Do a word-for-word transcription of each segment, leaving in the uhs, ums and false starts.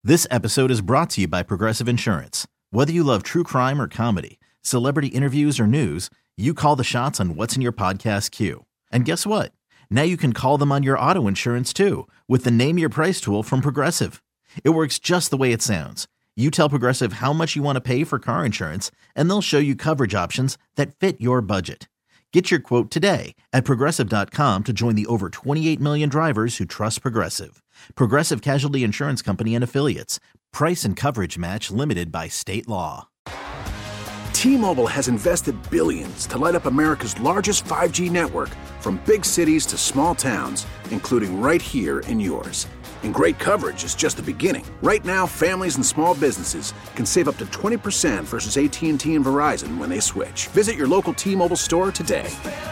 This episode is brought to you by Progressive Insurance. Whether you love true crime or comedy, celebrity interviews or news, you call the shots on what's in your podcast queue. And guess what? Now you can call them on your auto insurance too with the Name Your Price tool from Progressive. It works just the way it sounds. You tell Progressive how much you want to pay for car insurance, and they'll show you coverage options that fit your budget. Get your quote today at Progressive dot com to join the over twenty-eight million drivers who trust Progressive. Progressive Casualty Insurance Company and Affiliates. Price and coverage match limited by state law. T-Mobile has invested billions to light up America's largest five G network, from big cities to small towns, including right here in yours. And great coverage is just the beginning. Right now, families and small businesses can save up to twenty percent versus A T and T and Verizon when they switch. Visit your local T-Mobile store today.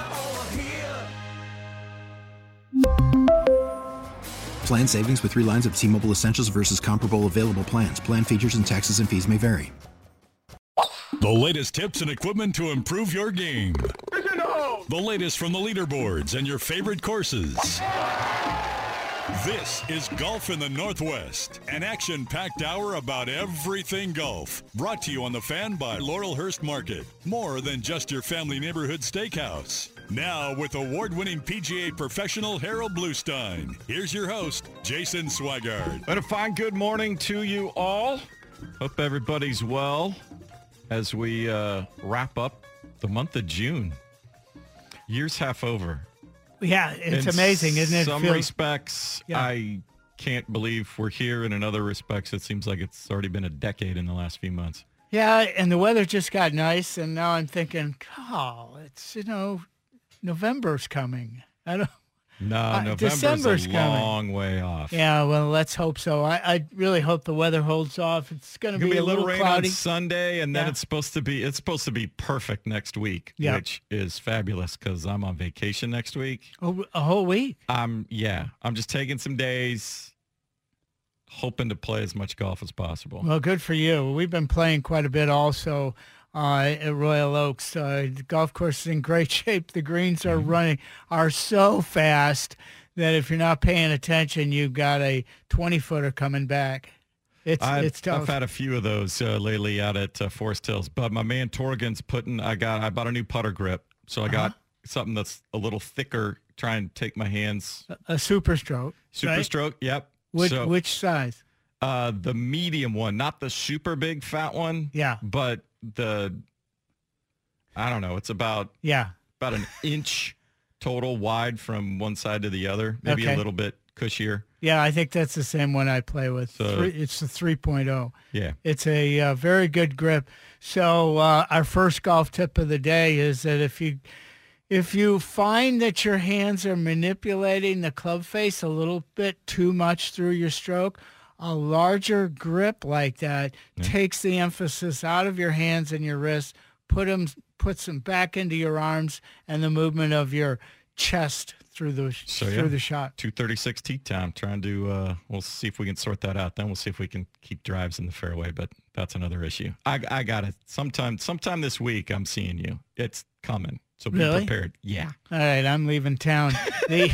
Plan savings with three lines of T-Mobile Essentials versus comparable available plans. Plan features and taxes and fees may vary. The latest tips and equipment to improve your game. The latest from the leaderboards and your favorite courses. This is Golf in the Northwest, an action-packed hour about everything golf. Brought to you on The Fan by Laurelhurst Market. More than just your family neighborhood steakhouse. Now with award-winning P G A professional Harold Bluestein. Here's your host, Jason Swigard. And a fine good morning to you all. Hope everybody's well as we uh, wrap up the month of June. Year's half over. Yeah, it's in amazing, isn't it? In some Feels, respects, yeah. I can't believe we're here. And in other respects, it seems like it's already been a decade in the last few months. Yeah, and the weather just got nice, and now I'm thinking, oh, it's, you know, November's coming. I don't. No, uh, November's December's a coming. long way off. Yeah, well, let's hope so. I, I really hope the weather holds off. It's going to be, be a little, little rain cloudy on Sunday, and then yeah. it's supposed to be it's supposed to be perfect next week, yeah. which is fabulous because I'm on vacation next week. Oh, a whole week? Um, yeah, I'm just taking some days, hoping to play as much golf as possible. Well, good for you. We've been playing quite a bit also. Uh, at Royal Oaks. Uh, the golf course is in great shape. The greens are mm-hmm. running, are so fast that if you're not paying attention, you've got a twenty-footer coming back. It's I've, it's tough. I've had a few of those uh, lately out at uh, Forest Hills, but my man Torgan's putting, I got, I bought a new putter grip, so I got uh-huh. something that's a little thicker, try and take my hands. A, a Super Stroke. Super right? Stroke, yep. Which, so, which size? Uh, the medium one, not the super big fat one. Yeah. But the, I don't know, it's about yeah about an inch total wide from one side to the other, maybe okay. a little bit cushier. Yeah, I think that's the same one I play with. So, Three, it's the three point oh. Yeah. It's a uh, very good grip. So uh, our first golf tip of the day is that if you if you find that your hands are manipulating the club face a little bit too much through your stroke, a larger grip like that yeah. takes the emphasis out of your hands and your wrists, put them, puts them back into your arms and the movement of your chest through the so, through yeah, the shot. two thirty-six tee time, trying to, uh, we'll see if we can sort that out. Then we'll see if we can keep drives in the fairway, but that's another issue. I, I got it. Sometime, sometime this week, I'm seeing you. It's coming. So be really? prepared. Yeah. All right, I'm leaving town. the,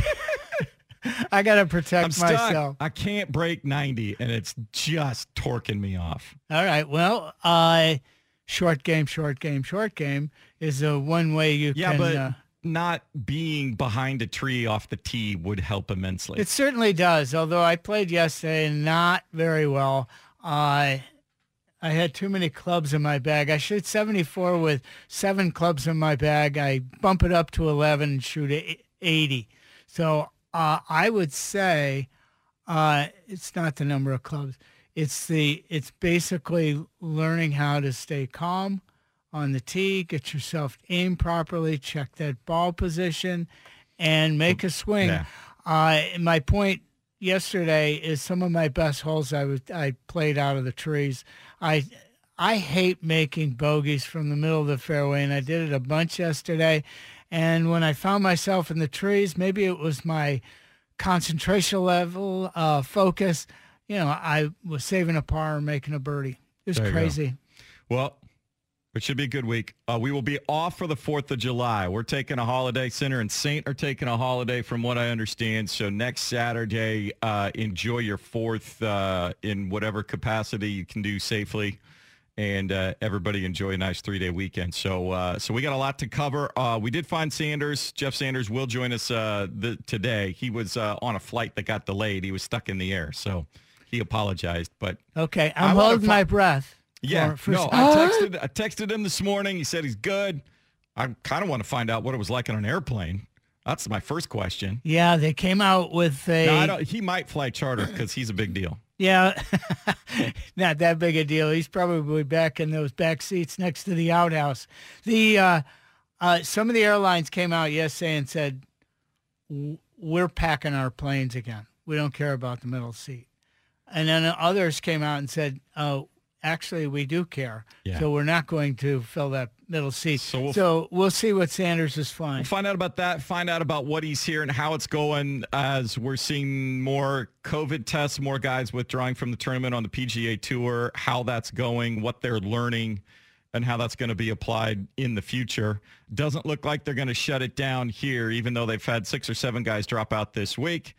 I got to protect I'm stuck. myself. I can't break ninety, and it's just torquing me off. All right. Well, uh, short game, short game, short game is the one way you yeah, can. but uh, not being behind a tree off the tee would help immensely. It certainly does, although I played yesterday not very well. Uh, I had too many clubs in my bag. I shoot seventy-four with seven clubs in my bag. I bump it up to eleven and shoot eighty. So uh, I would say uh, it's not the number of clubs. It's the it's basically learning how to stay calm on the tee, get yourself aimed properly, check that ball position, and make a swing. Yeah. Uh, my point yesterday is some of my best holes I was I played out of the trees. I I hate making bogeys from the middle of the fairway, and I did it a bunch yesterday. And when I found myself in the trees, maybe it was my concentration level, uh, focus. You know, I was saving a par and making a birdie. It was There you crazy. go. Well, It should be a good week. Uh, we will be off for the fourth of July. We're taking a holiday. Center and Saint are taking a holiday from what I understand. So next Saturday, uh, enjoy your fourth uh, in whatever capacity you can do safely. And uh, everybody enjoy a nice three-day weekend. So uh, so we got a lot to cover. Uh, we did find Sanders. Jeff Sanders will join us uh, the, today. He was uh, on a flight that got delayed. He was stuck in the air. So he apologized. But okay, I'm holding my breath. Yeah, for, for no, I texted, I texted him this morning. He said he's good. I kind of want to find out what it was like on an airplane. That's my first question. Yeah, they came out with a... No, I don't, he might fly charter because he's a big deal. Yeah, not that big a deal. He's probably back in those back seats next to the outhouse. The uh, uh, some of the airlines came out yesterday and said, we're packing our planes again. We don't care about the middle seat. And then others came out and said, oh, actually, we do care. Yeah. So we're not going to fill that middle seat. So we'll, so we'll see what Sanders is flying. We'll find out about that, find out about what he's here and how it's going as we're seeing more COVID tests, more guys withdrawing from the tournament on the P G A Tour, how that's going, what they're learning, and how that's going to be applied in the future. Doesn't look like they're going to shut it down here, even though they've had six or seven guys drop out this week.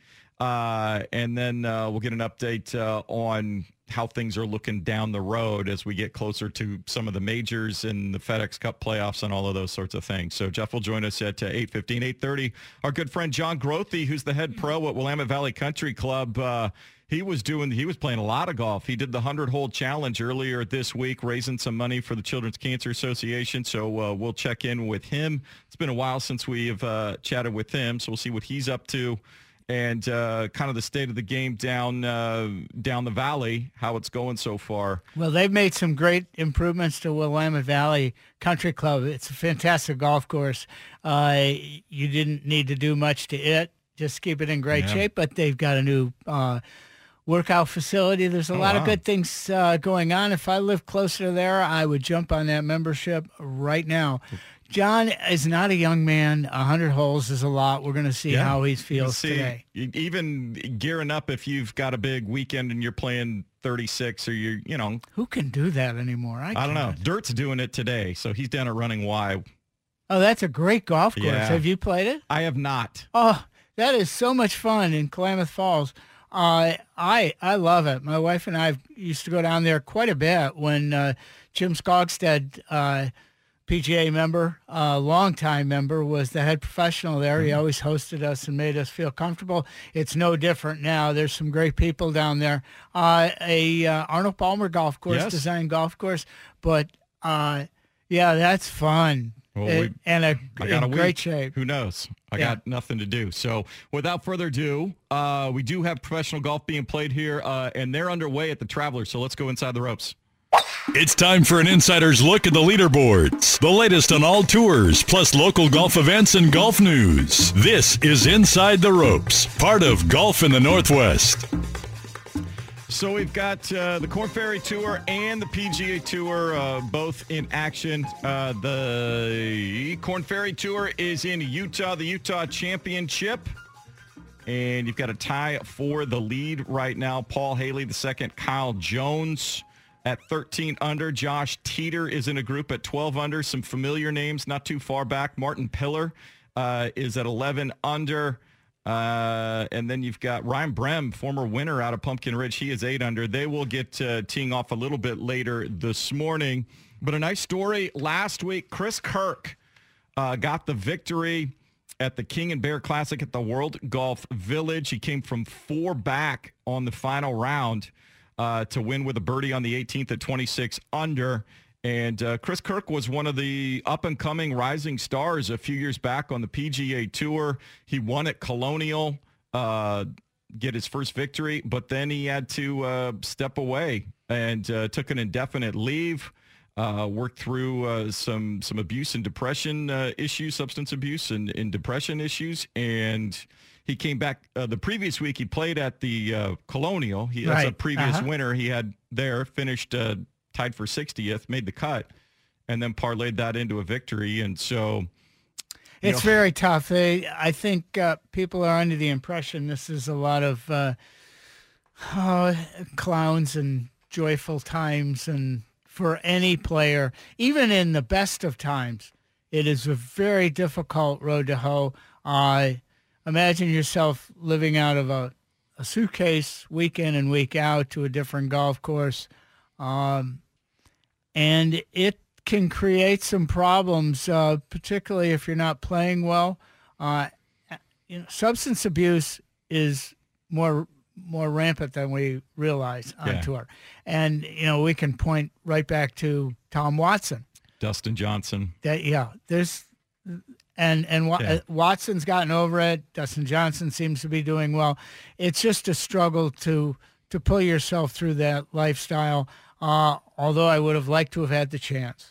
Uh, and then uh, we'll get an update uh, on how things are looking down the road as we get closer to some of the majors and the FedEx Cup playoffs and all of those sorts of things. So Jeff will join us at uh, eight fifteen, eight thirty. Our good friend John Grothe, who's the head pro at Willamette Valley Country Club, uh, he was doing, he was playing a lot of golf. He did the hundred-hole challenge earlier this week, raising some money for the Children's Cancer Association. So uh, we'll check in with him. It's been a while since we've uh, chatted with him, so we'll see what he's up to. And uh, kind of the state of the game down uh, down the valley, how it's going so far. Well, they've made some great improvements to Willamette Valley Country Club. It's a fantastic golf course. Uh, you didn't need to do much to it, just keep it in great yeah. shape. But they've got a new uh, workout facility. There's a oh, lot wow. of good things uh, going on. If I lived closer to there, I would jump on that membership right now. John is not a young man. one hundred holes is a lot. We're going to see yeah. how he feels see, today. Even gearing up if you've got a big weekend and you're playing thirty-six or you're, you know. Who can do that anymore? I, I don't know. Dirt's doing it today, so he's down at Running Y. Oh, that's a great golf course. Yeah. Have you played it? I have not. Oh, that is so much fun in Klamath Falls. Uh, I I love it. My wife and I used to go down there quite a bit when uh, Jim Skogstad, uh P G A member, a uh, longtime member, was the head professional there. He always hosted us and made us feel comfortable. It's no different now. There's some great people down there. Uh, a uh, Arnold Palmer golf course, yes. design golf course. But, uh, yeah, that's fun. Well, it, we, and a, I got in a great week. shape. Who knows? I yeah. got nothing to do. So without further ado, uh, we do have professional golf being played here, uh, and they're underway at the Travelers. So let's go inside the ropes. It's time for an insider's look at the leaderboards, the latest on all tours, plus local golf events and golf news. This is Inside the Ropes, part of Golf in the Northwest. So we've got uh, the Korn Ferry Tour and the P G A Tour uh, both in action. Uh, the Korn Ferry Tour is in Utah, the Utah Championship. And you've got a tie for the lead right now. Paul Haley, the second. Kyle Jones at thirteen under. Josh Teeter is in a group at twelve under. Some familiar names not too far back. Martin Pillar uh, is at eleven under. Uh, and then you've got Ryan Brem, former winner out of Pumpkin Ridge. He is eight under. They will get uh, teeing off a little bit later this morning. But a nice story last week. Chris Kirk uh, got the victory at the King and Bear Classic at the World Golf Village. He came from four back on the final round Uh, to win with a birdie on the eighteenth at twenty-six under. And uh, Chris Kirk was one of the up-and-coming rising stars a few years back on the P G A Tour. He won at Colonial, uh, get his first victory, but then he had to uh, step away and uh, took an indefinite leave, uh, worked through uh, some some abuse and depression uh, issues, substance abuse and, and depression issues, and he came back uh, the previous week. He played at the uh, Colonial. He right. As a previous uh-huh. winner, he had there finished uh, tied for sixtieth, made the cut, and then parlayed that into a victory. And so it's know, very tough. They, I think uh, people are under the impression this is a lot of uh, oh, clowns and joyful times and for any player, even in the best of times. It is a very difficult road to hoe. Uh, imagine yourself living out of a, a suitcase week in and week out to a different golf course. Um, and it can create some problems, uh, particularly if you're not playing well. Uh, you know, substance abuse is more more rampant than we realize on yeah. tour. And, you know, we can point right back to Tom Watson. Dustin Johnson. That, yeah, there's, and, and Yeah. Watson's gotten over it. Dustin Johnson seems to be doing well. It's just a struggle to, to pull yourself through that lifestyle. Uh, although I would have liked to have had the chance.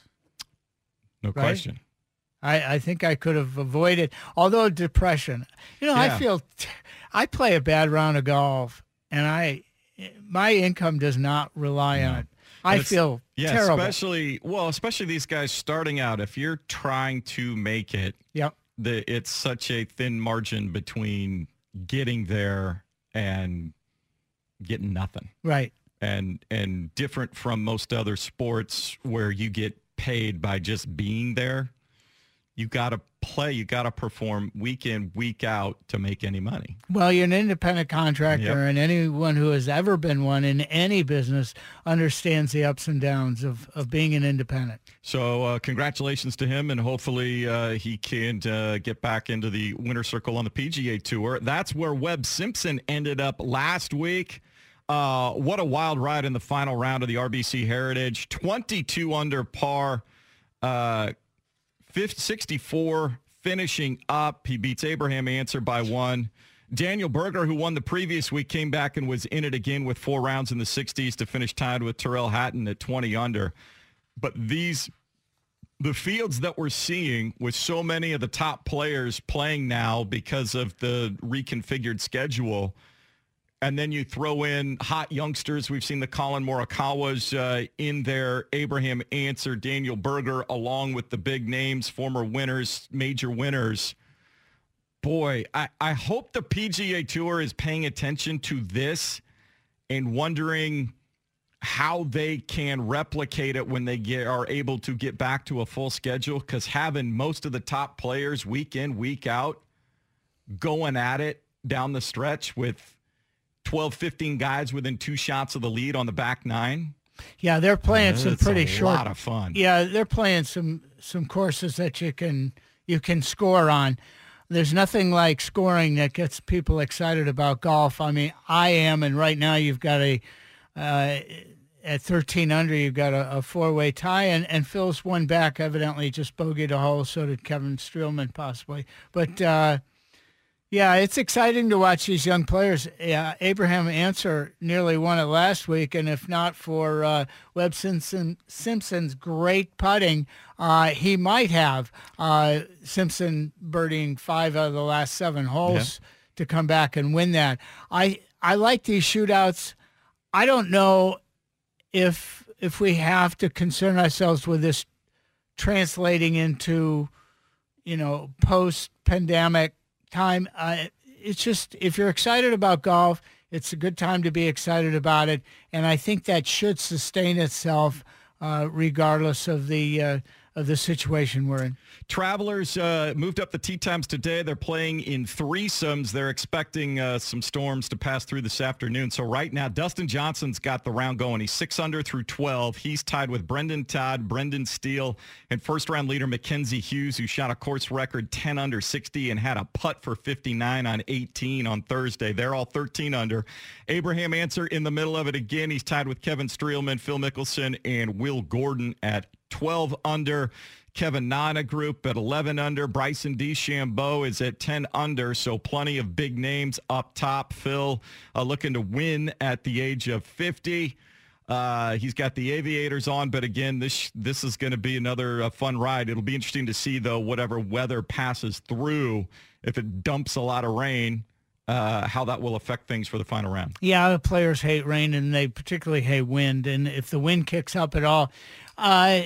No Right? question. I, I think I could have avoided, although depression, you know, Yeah. I feel, t- I play a bad round of golf and I, my income does not rely No. on it. I And it's- feel yeah, terrible. especially, well, especially these guys starting out, if you're trying to make it, Yep. the, it's such a thin margin between getting there and getting nothing. Right. And, and different from most other sports where you get paid by just being there. You got to play, you got to perform week in, week out to make any money. Well, you're an independent contractor, Yep. and anyone who has ever been one in any business understands the ups and downs of, of being an independent. So uh, congratulations to him, and hopefully uh, he can uh, get back into the winner's circle on the P G A Tour. That's where Webb Simpson ended up last week. Uh, what a wild ride in the final round of the R B C Heritage. twenty-two under par, uh, sixty-four finishing up. He beats Abraham Answer by one. Daniel Berger, who won the previous week, came back and was in it again with four rounds in the sixties to finish tied with Tyrrell Hatton at twenty under. But these, the fields that we're seeing with so many of the top players playing now because of the reconfigured schedule, and then you throw in hot youngsters. We've seen the Colin Morikawas uh, in there, Abraham Answer, Daniel Berger, along with the big names, former winners, major winners. Boy, I, I hope the P G A Tour is paying attention to this and wondering how they can replicate it when they get are able to get back to a full schedule, because having most of the top players week in, week out going at it down the stretch with twelve, fifteen guys within two shots of the lead on the back nine. Yeah, they're playing Uh, some it's pretty a short. lot of fun. Yeah, they're playing some some courses that you can you can score on. There's nothing like scoring that gets people excited about golf. I mean, I am, and right now you've got a uh, at thirteen under, you've got a, a four-way tie, and, and Phil's one back, evidently just bogeyed a hole. So did Kevin Streelman, possibly. But uh, yeah, it's exciting to watch these young players. Yeah, Abraham Answer nearly won it last week, and if not for uh, Webb Simpson, Simpson's great putting, uh, he might have. Uh, Simpson birdieing five out of the last seven holes Yeah. to come back and win that. I I like these shootouts. I don't know if if we have to concern ourselves with this translating into, you know, post-pandemic time. Uh, it's just, if you're excited about golf, it's a good time to be excited about it. And I think that should sustain itself uh, regardless of the uh, of the situation we're in. Travelers uh, moved up the tee times today. They're playing in threesomes. They're expecting uh, some storms to pass through this afternoon. So right now, Dustin Johnson's got the round going. He's six under through twelve. He's tied with Brendan Todd, Brendan Steele, and first-round leader Mackenzie Hughes, who shot a course record ten under sixty and had a putt for fifty-nine on eighteen on Thursday. They're all thirteen under. Abraham Answer in the middle of it again. He's tied with Kevin Streelman, Phil Mickelson, and Will Gordon at twelve under. Kevin Nana Group at eleven under. Bryson DeChambeau is at ten under, so plenty of big names up top. Phil uh, looking to win at the age of fifty. Uh, he's got the aviators on, but again, this this is going to be another uh, fun ride. It'll be interesting to see, though, whatever weather passes through, if it dumps a lot of rain, uh, how that will affect things for the final round. Yeah, the players hate rain, and they particularly hate wind. And if the wind kicks up at all, uh,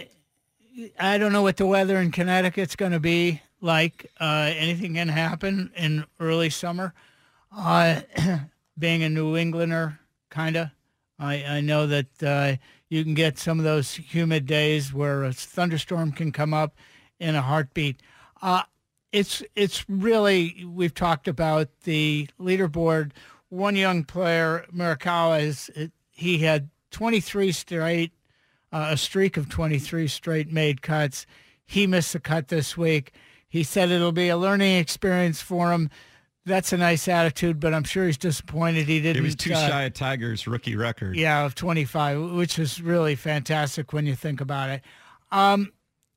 I don't know what the weather in Connecticut's going to be like. Uh, anything can happen in early summer. Uh, being a New Englander, kind of. I, I know that uh, you can get some of those humid days where a thunderstorm can come up in a heartbeat. Uh, it's it's really, we've talked about the leaderboard. One young player, Morikawa, is he had twenty-three straight, uh, a streak of twenty-three straight made cuts. He missed a cut this week. He said it'll be a learning experience for him. That's a nice attitude, but I'm sure he's disappointed he didn't. He was too uh, shy of Tiger's rookie record. Yeah, of twenty-five, which is really fantastic when you think about it. Um,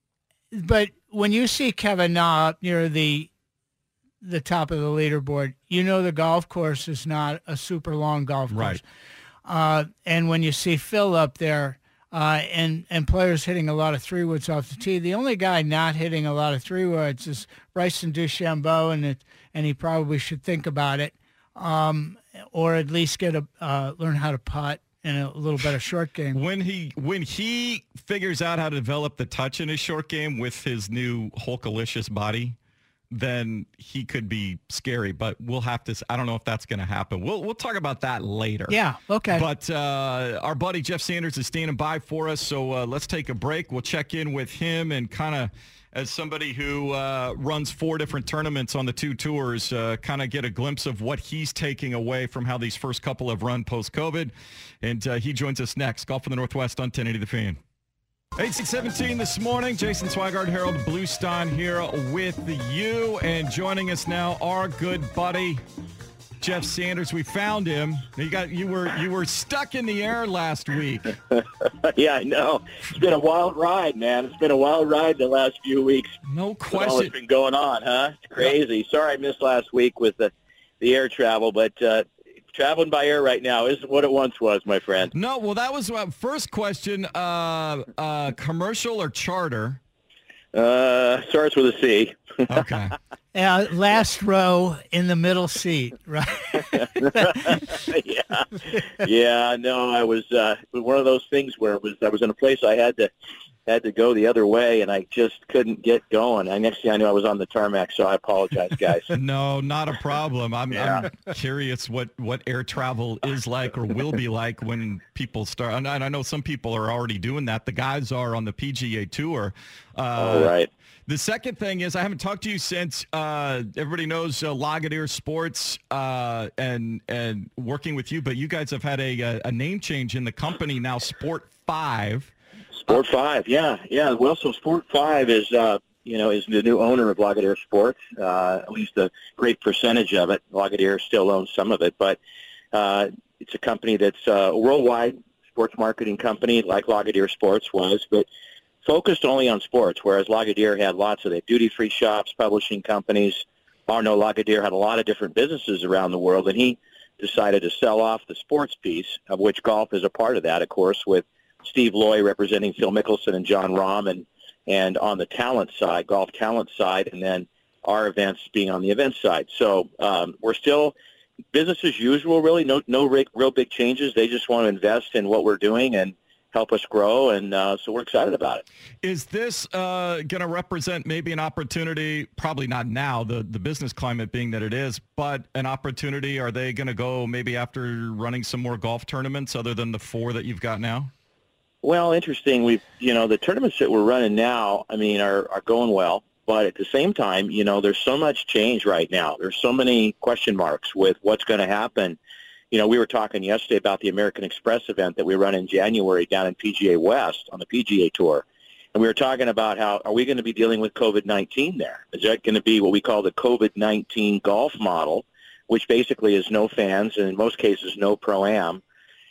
but when you see Kevin Na up near the the top of the leaderboard, you know the golf course is not a super long golf course. Right. Uh, and when you see Phil up there uh, and, and players hitting a lot of three woods off the tee, the only guy not hitting a lot of three woods is Bryson DeChambeau, and it, and he probably should think about it, um, or at least get a uh, learn how to putt in a little better short game. When he when he figures out how to develop the touch in his short game with his new Hulkalicious body, then he could be scary. But we'll have to. I don't know if that's going to happen. We'll we'll talk about that later. Yeah. Okay. But uh, our buddy Jeff Sanders is standing by for us, so uh, let's take a break. We'll check in with him and kind of, as somebody who uh, runs four different tournaments on the two tours, uh, kind of get a glimpse of what he's taking away from how these first couple have run post-COVID. And uh, he joins us next. Golf in the Northwest on ten eighty The Fan. eight six seventeen this morning. Jason Swigard, Harold Bluestein here with you. And joining us now, our good buddy, Jeff Sanders. We found him. You got you were you were stuck in the air last week. Yeah, I know. It's been a wild ride, man. It's been a wild ride the last few weeks. No question. All that's been going on, huh? It's crazy. Sorry I missed last week with the, the air travel, but uh, traveling by air right now isn't what it once was, my friend. No, well, that was my first question. Uh, uh, commercial or charter? Uh, starts with a C. Okay. Uh, last row in the middle seat, right? yeah, yeah. No, I was uh, one of those things where it was I was in a place I had to had to go the other way, and I just couldn't get going. And next thing I knew, I was on the tarmac. So I apologize, guys. No, not a problem. I'm, Yeah. I'm curious what, what air travel is like or will be like when people start. And I know some people are already doing that. The guys are on the P G A Tour. Uh, All right. The second thing is I haven't talked to you since uh, everybody knows uh, Lagunier Sports uh, and and working with you, but you guys have had a, a name change in the company now, Sport Five. Sport Five, yeah, yeah. Well, so Sport Five is, uh, you know, is the new owner of Lagunier Sports. Uh, at least a great percentage of it. Lagunier still owns some of it, but uh, it's a company that's uh, a worldwide sports marketing company, like Lagunier Sports was, but focused only on sports. Whereas Lagunier had lots of the duty-free shops, publishing companies. Arnaud Lagunier had a lot of different businesses around the world, and he decided to sell off the sports piece, of which golf is a part of that, of course, with Steve Loy representing Phil Mickelson and John Rahm, and, and on the talent side, golf talent side, and then our events being on the event side. So um, we're still business as usual, really. No, no real big changes. They just want to invest in what we're doing and help us grow, and uh, so we're excited about it. Is this uh, going to represent maybe an opportunity, probably not now, the, the business climate being that it is, but an opportunity? Are they going to go maybe after running some more golf tournaments other than the four that you've got now? Well, interesting. We've, you know, the tournaments that we're running now, I mean, are, are going well. But at the same time, you know, there's so much change right now. There's so many question marks with what's going to happen. You know, we were talking yesterday about the American Express event that we run in January down in P G A West on the P G A Tour. And we were talking about how, are we going to be dealing with COVID nineteen there? Is that going to be what we call the COVID nineteen golf model, which basically is no fans and in most cases no pro-am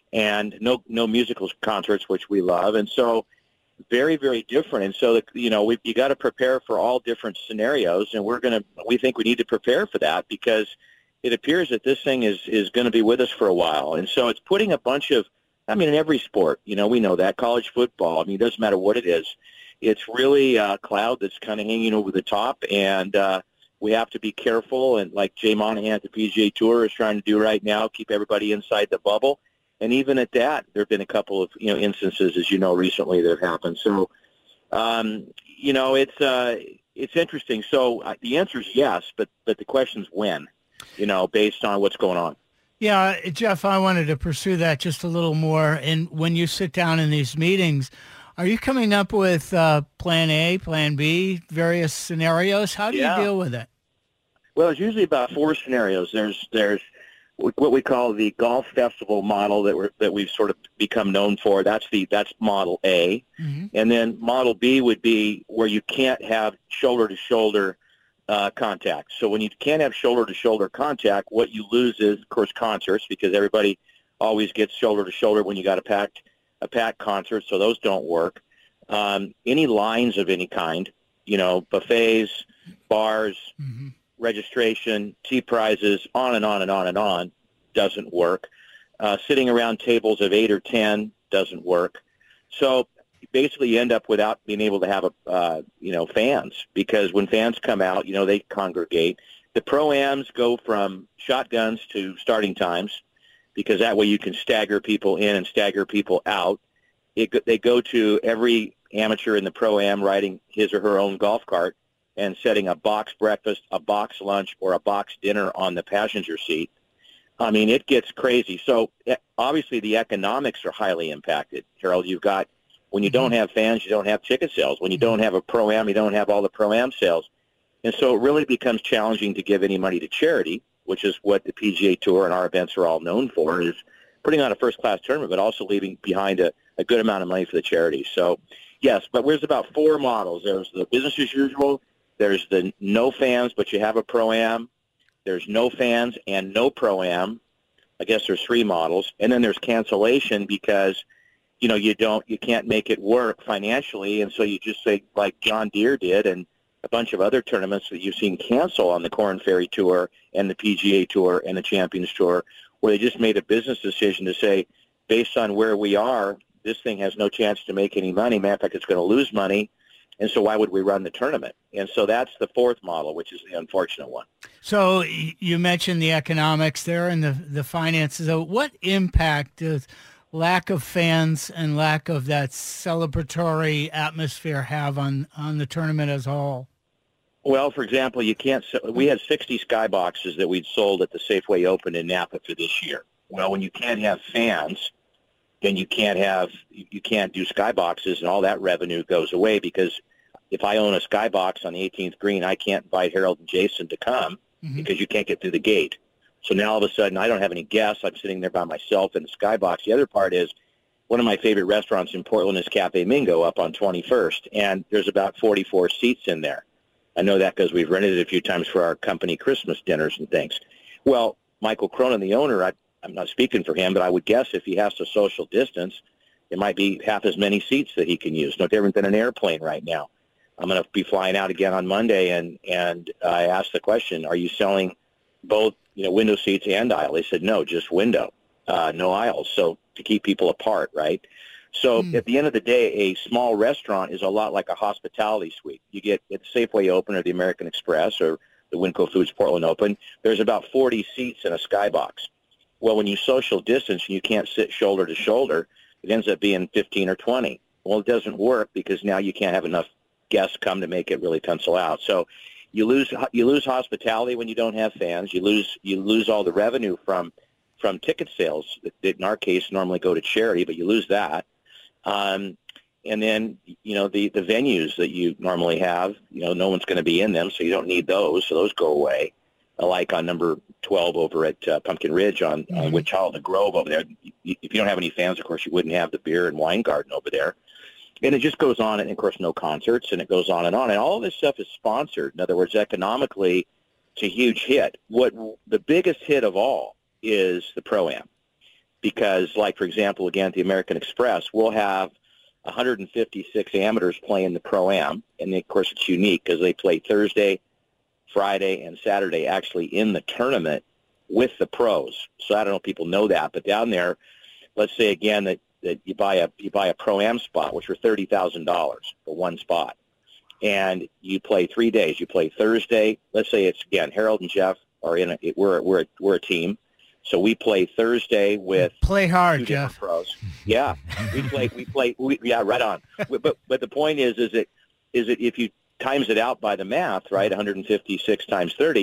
and no no musical concerts, which we love. And so very, very different. And so, the, you know, we you got to prepare for all different scenarios. And we're going to, we think we need to prepare for that because it appears that this thing is, is going to be with us for a while. And so it's putting a bunch of, I mean, in every sport, you know, we know that, college football, I mean, it doesn't matter what it is. It's really a cloud that's kind of hanging over the top, and uh, we have to be careful. And like Jay Monahan at the P G A Tour is trying to do right now, keep everybody inside the bubble. And even at that, there have been a couple of, you know, instances, as you know, recently that have happened. So, um, you know, it's uh, it's interesting. So uh, the answer is yes, but, but the question is when. You know, based on what's going on. Yeah, Jeff, I wanted to pursue that just a little more. And when you sit down in these meetings, are you coming up with uh, plan A, plan B, various scenarios? How do Yeah. you deal with it? Well, it's usually about four scenarios. There's there's what we call the golf festival model that we're that we've sort of become known for. That's the that's model A, Mm-hmm. and then model B would be where you can't have shoulder to shoulder uh, contact. So when you can't have shoulder to shoulder contact, what you lose is, of course, concerts, because everybody always gets shoulder to shoulder when you got a packed a packed concert. So those don't work. Um, any lines of any kind, you know, buffets, bars. Mm-hmm. Registration, tea prizes, on and on and on and on, doesn't work. Uh, sitting around tables of eight or ten doesn't work. So basically you end up without being able to have, a, uh, you know, fans, because when fans come out, you know, they congregate. The Pro-Ams go from shotguns to starting times, because that way you can stagger people in and stagger people out. It, they go to every amateur in the Pro-Am riding his or her own golf cart and setting a box breakfast, a box lunch, or a box dinner on the passenger seat. I mean, it gets crazy. So obviously the economics are highly impacted. Harold, you've got, when you don't have fans, you don't have ticket sales. When you don't have a Pro-Am, you don't have all the Pro-Am sales. And so it really becomes challenging to give any money to charity, which is what the P G A Tour and our events are all known for, is putting on a first-class tournament, but also leaving behind a, a good amount of money for the charity. So, yes, but there's about four models. There's the business as usual. There's the no fans, but you have a Pro-Am. There's no fans and no Pro-Am. I guess there's three models. And then there's cancellation because, you know, you don't, you can't make it work financially. And so you just say, like John Deere did and a bunch of other tournaments that you've seen cancel on the Korn Ferry Tour and the P G A Tour and the Champions Tour, where they just made a business decision to say, based on where we are, this thing has no chance to make any money. Matter of fact, it's going to lose money. And so why would we run the tournament? And so that's the fourth model, which is the unfortunate one. So you mentioned the economics there and the, the finances. So what impact does lack of fans and lack of that celebratory atmosphere have on, on the tournament as a whole? Well, for example, you can't. We had sixty skyboxes that we'd sold at the Safeway Open in Napa for this year. Well, when you can't have fans, then you can't have you can't do skyboxes, and all that revenue goes away, because if I own a skybox on the eighteenth green, I can't invite Harold and Jason to come mm-hmm. because you can't get through the gate. So now all of a sudden I don't have any guests. I'm sitting there by myself in the skybox. The other part is, one of my favorite restaurants in Portland is Cafe Mingo up on twenty-first, and there's about forty-four seats in there. I know that because we've rented it a few times for our company Christmas dinners and things. Well, Michael Cronin, the owner, I, I'm not speaking for him, but I would guess if he has to social distance, it might be half as many seats that he can use. No different than an airplane right now. I'm going to be flying out again on Monday, and and I asked the question, are you selling both, you know, window seats and aisle? They said, no, just window, uh, no aisles, so to keep people apart, right? So mm. at the end of the day, a small restaurant is a lot like a hospitality suite. You get at the Safeway Open or the American Express or the Winco Foods Portland Open, there's about forty seats in a skybox. Well, when you social distance and you can't sit shoulder to shoulder, it ends up being fifteen or twenty. Well, it doesn't work because now you can't have enough guests come to make it really pencil out. So you lose you lose hospitality when you don't have fans. You lose you lose all the revenue from from ticket sales that, that in our case normally go to charity, but you lose that. Um, and then you know the the venues that you normally have, you know, no one's going to be in them, so you don't need those. So those go away. Like on number twelve over at uh, Pumpkin Ridge on mm-hmm. uh, with Child the Grove over there. If you don't have any fans, of course, you wouldn't have the beer and wine garden over there. And it just goes on, and of course, no concerts, and it goes on and on. And all of this stuff is sponsored. In other words, economically, it's a huge hit. What the biggest hit of all is the Pro-Am, because, like, for example, again, at the American Express, we'll have one hundred fifty-six amateurs playing the Pro-Am, and of course, it's unique because they play Thursday, Friday, and Saturday actually in the tournament with the pros. So I don't know if people know that, but down there, let's say again that that you buy a you buy a Pro-Am spot, which are thirty thousand dollars for one spot, and you play three days. You play Thursday. Let's say it's again Harold and Jeff are in a we're we're we're a team, so we play Thursday with play hard, two Jeff. Pros. Yeah, we play we play we, yeah right on. But but the point is is it is it if you times it out by the math, right, one hundred fifty-six times thirty,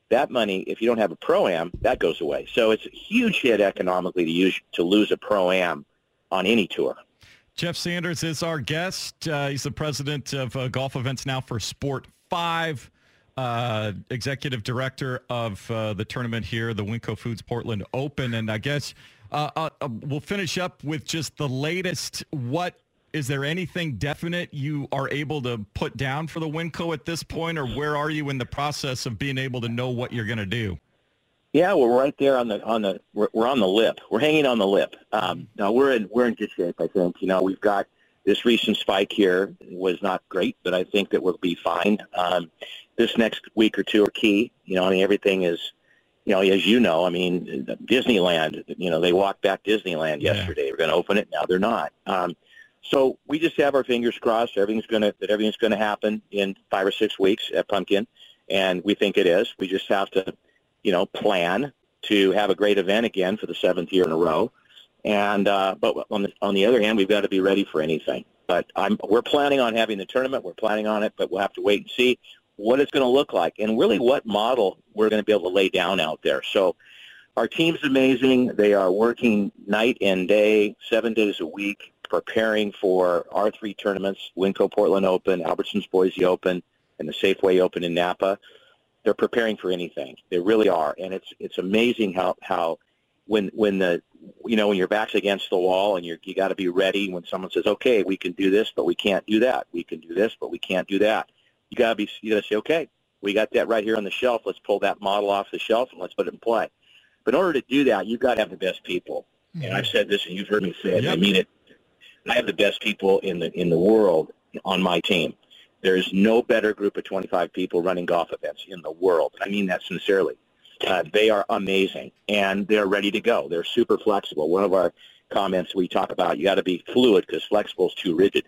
that money, if you don't have a Pro-Am, that goes away. So it's a huge hit economically to use to lose a Pro-Am on any tour. Jeff Sanders is our guest. Uh, he's the president of uh, Golf Events Now for Sport five, uh, executive director of uh, the tournament here, the Winco Foods Portland Open. And I guess uh, uh, we'll finish up with just the latest. What is there anything definite you are able to put down for the Winco at this point, or where are you in the process of being able to know what you're going to do? Yeah, we're right there on the on the we're, we're on the lip. We're hanging on the lip. Um, now we're in we're in good shape. I think you know we've got this recent spike here was not great, but I think that we'll be fine. Um, this next week or two are key. You know, I mean everything is, you know, as you know, I mean Disneyland. You know, they walked back Disneyland yesterday. Yeah. They're going to open it. Now they're not. Um, so we just have our fingers crossed. Everything's going to that everything's going to happen in five or six weeks at Pumpkin, and we think it is. We just have to, you know, plan to have a great event again for the seventh year in a row. And uh, but on the on the other hand, we've got to be ready for anything. But I'm we're planning on having the tournament. We're planning on it, but we'll have to wait and see what it's going to look like and really what model we're going to be able to lay down out there. So our team's amazing. They are working night and day, seven days a week, preparing for our three tournaments: Winco Portland Open, Albertsons Boise Open, and the Safeway Open in Napa. They're preparing for anything. They really are, and it's it's amazing how how when when the you know when your back's against the wall and you're you got to be ready when someone says, okay, we can do this, but we can't do that. We can do this, but we can't do that. You gotta be you gotta say, okay, we got that right here on the shelf. Let's pull that model off the shelf and let's put it in play. But in order to do that, you've got to have the best people. Mm-hmm. And I've said this, and you've heard me say it. Yep. I mean it. I have the best people in the in the world on my team. There's no better group of twenty-five people running golf events in the world. I mean that sincerely. Uh, they are amazing, and they're ready to go. They're super flexible. One of our comments we talk about, you got to be fluid because flexible is too rigid.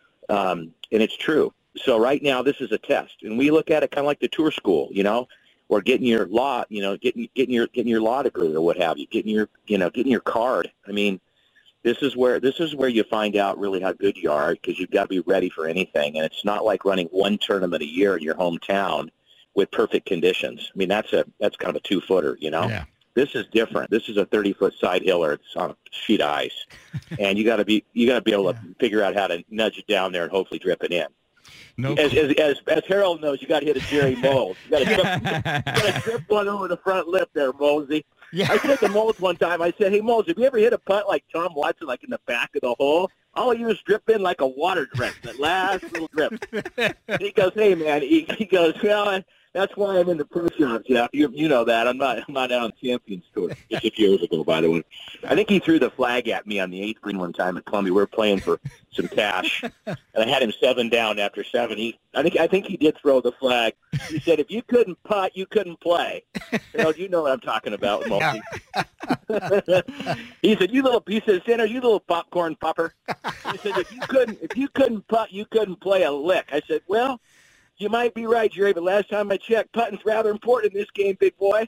Um, and it's true. So right now this is a test, and we look at it kind of like the tour school, you know, or getting your law, you know, getting getting your getting your law degree or what have you, getting your you know getting your card. I mean, This is where this is where you find out really how good you are because you've got to be ready for anything. And it's not like running one tournament a year in your hometown with perfect conditions. I mean, that's a that's kind of a two-footer, you know. Yeah. This is different. This is a thirty-foot side hiller. It's on a sheet of ice, and you got to be you got to be able to figure out how to nudge it down there and hopefully drip it in. No. As, as, as, as Harold knows, you got to hit a Jerry Moles. You got to drip, drip one over the front lip there, Mosey. Yeah. I said to Moles one time, I said, hey, Moles, have you ever hit a putt like Tom Watson, like in the back of the hole? All you is drip in like a water drip, that last little drip. And he goes, hey, man, he, he goes, well, that's why I'm in the pro shops. Yeah, you, you know that. I'm not I'm not out on Champions Tour. Just a few years ago, by the way. I think he threw the flag at me on the eighth green one time at Columbia. We were playing for some cash, and I had him seven down after seven. He, I think I think he did throw the flag. He said, if you couldn't putt, you couldn't play. You know, you know what I'm talking about, Mulkey. Yeah. He said, you little piece of sinner, you little popcorn popper. He said, if you couldn't if you couldn't putt, you couldn't play a lick. I said, well, you might be right, Jerry, but last time I checked, putting's rather important in this game, big boy.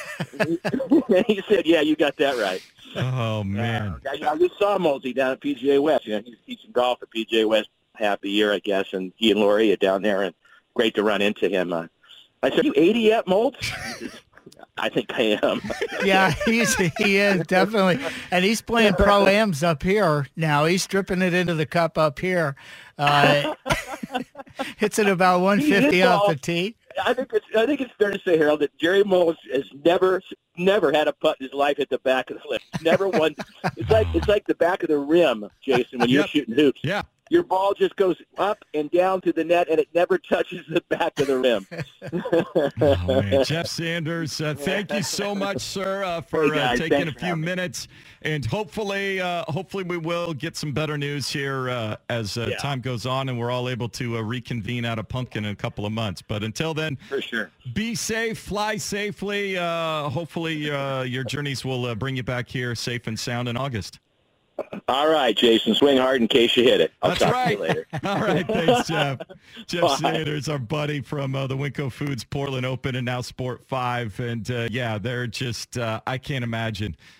And he said, yeah, you got that right. Oh, man. Uh, I, I just saw Mosey down at P G A West. You know, he's teaching golf at P G A West half the year, I guess, and he and Lori are down there, and great to run into him. Uh, I said, are you eighty yet, Moltz? I think I am. Yeah, he's he is definitely, and he's playing pro-ams up here now. He's stripping it into the cup up here. Uh, hits it about one fifty off all, the tee. I think it's I think it's fair to say, Harold, that Jerry Moles has never never had a putt in his life hit the back of the lip. Never one. It's like it's like the back of the rim, Jason, when you're yep. shooting hoops. Yeah. Your ball just goes up and down to the net, and it never touches the back of the rim. Oh, man. Jeff Sanders, uh, thank you so much, sir, uh, for hey guys, uh, taking a for few minutes. And hopefully uh, hopefully we will get some better news here uh, as uh, yeah. time goes on and we're all able to uh, reconvene out of Pumpkin in a couple of months. But until then, for sure, be safe, fly safely. Uh, hopefully uh, your journeys will uh, bring you back here safe and sound in August. All right, Jason. Swing hard in case you hit it. I'll That's talk right. to you later. All right. Thanks, Jeff. Jeff Bye. Sanders, our buddy from uh, the Winco Foods Portland Open and now Sport five. And, uh, yeah, they're just uh, – I can't imagine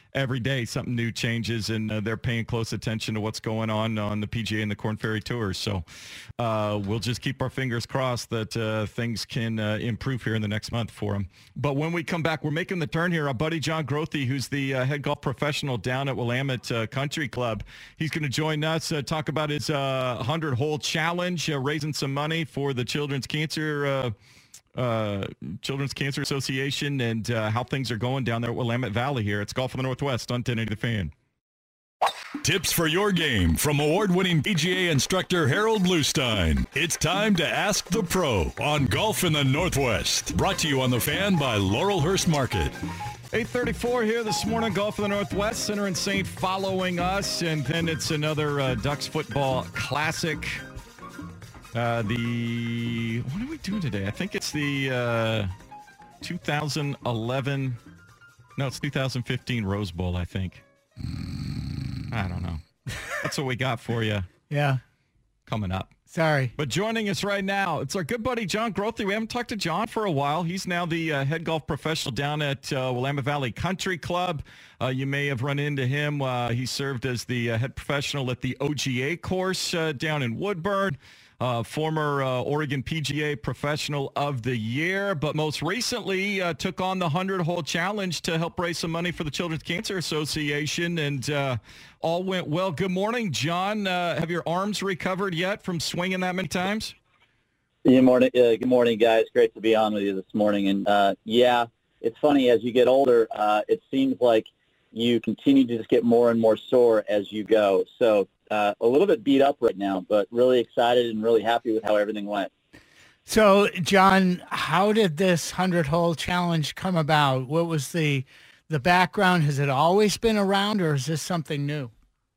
every day something new changes, and uh, they're paying close attention to what's going on on the P G A and the Korn Ferry Tour. So uh, we'll just keep our fingers crossed that uh, things can uh, improve here in the next month for them. But when we come back, we're making the turn here. Our buddy John Grothe, who's the uh, head golf professional down at Willamette uh, Country Club, he's going to join us, uh, talk about his uh, hundred-hole challenge, uh, raising some money for the Children's Cancer uh, Uh, Children's Cancer Association, and uh, how things are going down there at Willamette Valley here. It's Golf in the Northwest on ten eighty The Fan. Tips for your game from award-winning P G A instructor Harold Bluestein. It's time to Ask the Pro on Golf in the Northwest. Brought to you on The Fan by Laurelhurst Market. eight thirty-four here this morning, Golf in the Northwest. Center and Saint following us, and then it's another uh, Ducks football classic. Uh, the, what are we doing today? I think it's the uh, two thousand eleven, no, it's two thousand fifteen Rose Bowl, I think. I don't know. That's what we got for you. Yeah. Coming up. Sorry. But joining us right now, it's our good buddy John Grothe. We haven't talked to John for a while. He's now the uh, head golf professional down at uh, Willamette Valley Country Club. Uh, you may have run into him. Uh, he served as the uh, head professional at the O G A course uh, down in Woodburn. Uh, former uh, Oregon P G A Professional of the Year, but most recently uh, took on the hundred-hole challenge to help raise some money for the Children's Cancer Association, and uh, all went well. Good morning, John. Uh, have your arms recovered yet from swinging that many times? Good morning, uh, good morning, guys. Great to be on with you this morning. And uh, yeah, it's funny, as you get older, uh, it seems like you continue to just get more and more sore as you go. So uh, a little bit beat up right now, but really excited and really happy with how everything went. So, John, how did this hundred-hole challenge come about? What was the the background? Has it always been around, or is this something new?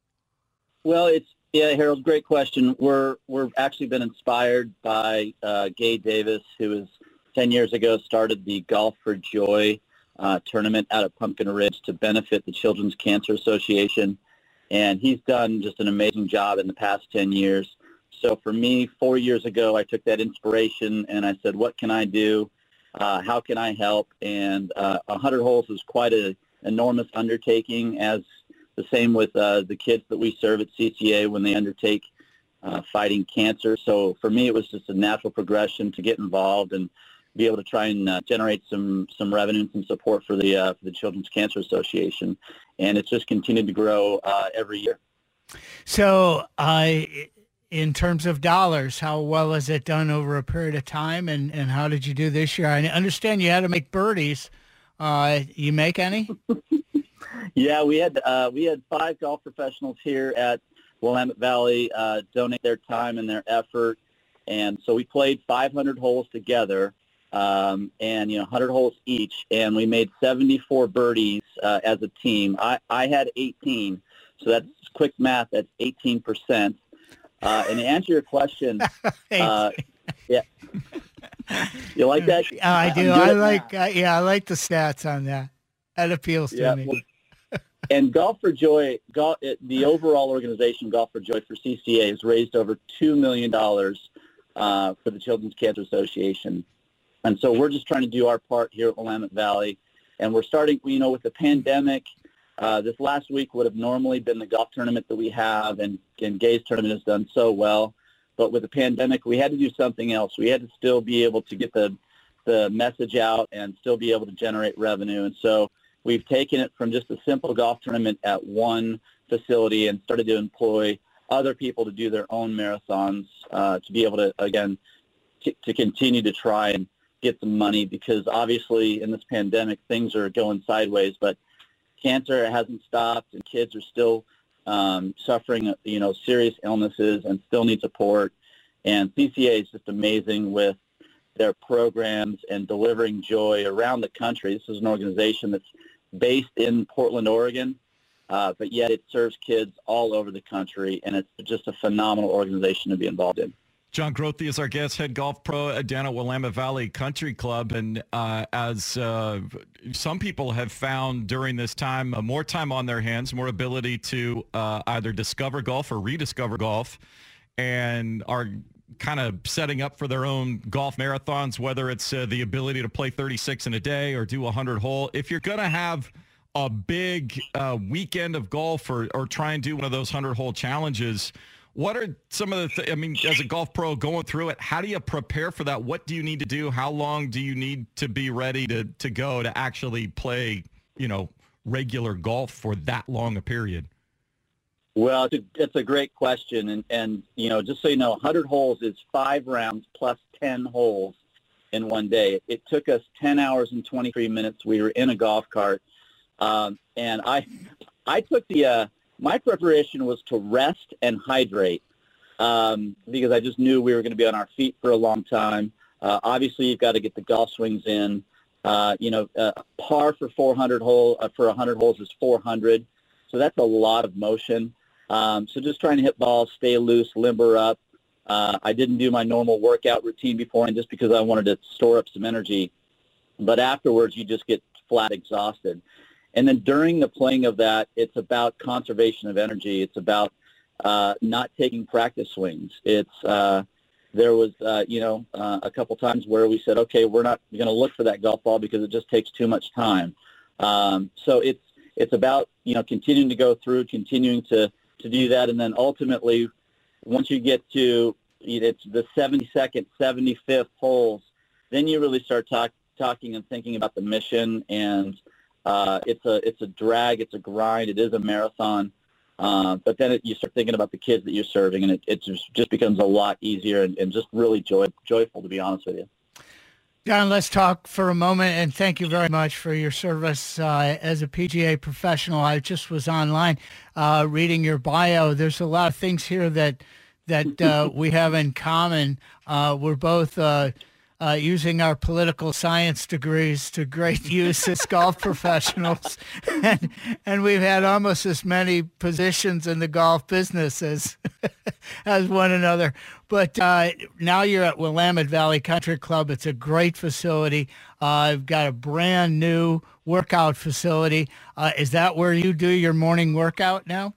Well, it's yeah, Harold, great question. We're we're actually been inspired by uh, Gay Davis, who is ten years ago started the Golf for Joy uh, tournament out of Pumpkin Ridge to benefit the Children's Cancer Association. And he's done just an amazing job in the past ten years. So for me, four years ago, I took that inspiration and I said, what can I do? Uh, how can I help? And uh, one hundred holes is quite an enormous undertaking, as the same with uh, the kids that we serve at C C A when they undertake uh, fighting cancer. So for me, it was just a natural progression to get involved and be able to try and uh, generate some some revenue and some support for the uh, for the Children's Cancer Association, and it's just continued to grow uh, every year. So, uh, in terms of dollars, how well has it done over a period of time, and, and how did you do this year? I understand you had to make birdies. Uh, you make any? Yeah, we had uh, we had five golf professionals here at Willamette Valley uh, donate their time and their effort, and so we played five hundred holes together. Um, and, you know, one hundred holes each, and we made seventy-four birdies uh, as a team. I, I had eighteen, so that's quick math, that's eighteen percent. Uh, and to answer your question, uh, yeah, you like that? I do. I like, uh, yeah, I like the stats on that. That appeals to yeah, me. Well, and Golf for Joy, golf, the overall organization, Golf for Joy for C C A, has raised over two million dollars uh, for the Children's Cancer Association. And so we're just trying to do our part here at Willamette Valley. And we're starting, you know, with the pandemic. Uh, this last week would have normally been the golf tournament that we have, and, and Gay's tournament has done so well. But with the pandemic, we had to do something else. We had to still be able to get the, the message out and still be able to generate revenue. And so we've taken it from just a simple golf tournament at one facility and started to employ other people to do their own marathons uh, to be able to, again, t- to continue to try and get some money, because obviously in this pandemic things are going sideways, but cancer hasn't stopped and kids are still um, suffering, you know, serious illnesses and still need support. And C C A is just amazing with their programs and delivering joy around the country. This is an organization that's based in Portland, Oregon, uh, but yet it serves kids all over the country, and it's just a phenomenal organization to be involved in. John Grothe is our guest, head golf pro down at Willamette Valley Country Club. And uh, as uh, some people have found during this time, uh, more time on their hands, more ability to uh, either discover golf or rediscover golf, and are kind of setting up for their own golf marathons, whether it's uh, the ability to play thirty-six in a day or do a hundred hole. If you're going to have a big uh, weekend of golf or, or try and do one of those hundred-hole challenges, what are some of the th- I mean, as a golf pro going through it, how do you prepare for that? What do you need to do? How long do you need to be ready to, to go to actually play, you know, regular golf for that long a period? Well, it's a, it's a great question. And, and, you know, just so you know, one hundred holes is five rounds plus ten holes in one day. It took us ten hours and twenty-three minutes. We were in a golf cart. Um, and I I took the uh, – my preparation was to rest and hydrate um, because I just knew we were going to be on our feet for a long time. Uh, obviously, you've got to get the golf swings in. Uh, you know, uh, par for four hundred hole uh, for one hundred holes is four hundred, so that's a lot of motion. Um, so just trying to hit balls, stay loose, limber up. Uh, I didn't do my normal workout routine beforehand just because I wanted to store up some energy. But afterwards, you just get flat exhausted. And then during the playing of that, it's about conservation of energy. It's about uh, not taking practice swings. It's uh, there was, uh, you know, uh, a couple times where we said, okay, we're not going to look for that golf ball because it just takes too much time. Um, so it's it's about, you know, continuing to go through, continuing to, to do that. And then ultimately, once you get to it's the seventy-second, seventy-fifth holes, then you really start talk, talking and thinking about the mission. And uh, it's a it's a drag, it's a grind, it is a marathon. Uh, but then it, you start thinking about the kids that you're serving, and it, it just, just becomes a lot easier and, and just really joy, joyful, to be honest with you. John, let's talk for a moment, and thank you very much for your service uh, as a P G A professional. I just was online uh, reading your bio. There's a lot of things here that that uh, we have in common. Uh, we're both uh, uh, using our political science degrees to great use as golf professionals, and, and we've had almost as many positions in the golf business as, as one another. But uh, now you're at Willamette Valley Country Club. It's a great facility. Uh, I've got a brand new workout facility. Uh, is that where you do your morning workout now?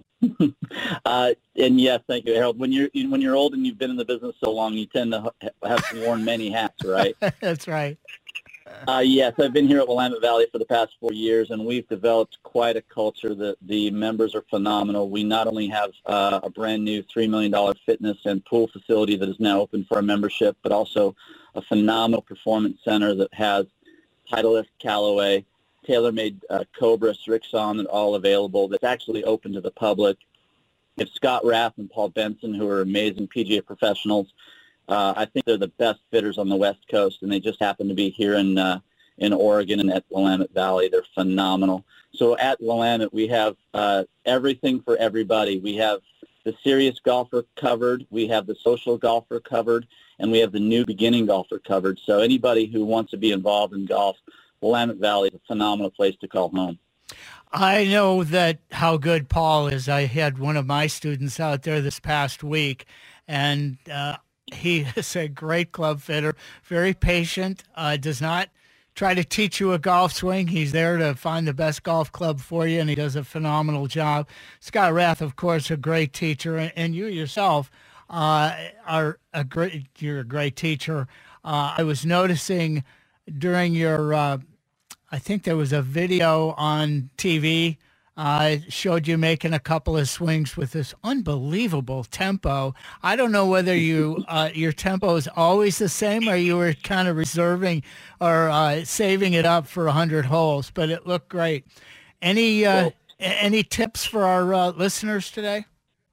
uh, and yes, thank you, Harold. When you're when you're old and you've been in the business so long, you tend to have worn many hats, right? That's right. Uh, yes, I've been here at Willamette Valley for the past four years, and we've developed quite a culture. The, the members are phenomenal. We not only have uh, a brand new three million dollars fitness and pool facility that is now open for our membership, but also a phenomenal performance center that has Titleist, Callaway, TaylorMade uh, Cobra, Strixon, and all available. That's actually open to the public. We have Scott Rath and Paul Benson, who are amazing P G A professionals. Uh, I think they're the best fitters on the West Coast, and they just happen to be here in uh, in Oregon and at Willamette Valley. They're phenomenal. So at Willamette, we have uh, everything for everybody. We have the serious golfer covered, we have the social golfer covered, and we have the new beginning golfer covered. So anybody who wants to be involved in golf, Willamette Valley is a phenomenal place to call home. I know that how good Paul is. I had one of my students out there this past week, and uh, he is a great club fitter, very patient, uh, does not try to teach you a golf swing. He's there to find the best golf club for you, and he does a phenomenal job. Scott Rath, of course, a great teacher, and, and you yourself uh, are a great, you're a great teacher. Uh, I was noticing during your, uh, I think there was a video on T V uh, showed you making a couple of swings with this unbelievable tempo. I don't know whether you uh, your tempo is always the same or you were kind of reserving or uh, saving it up for one hundred holes, but it looked great. Any uh, well, any tips for our uh, listeners today?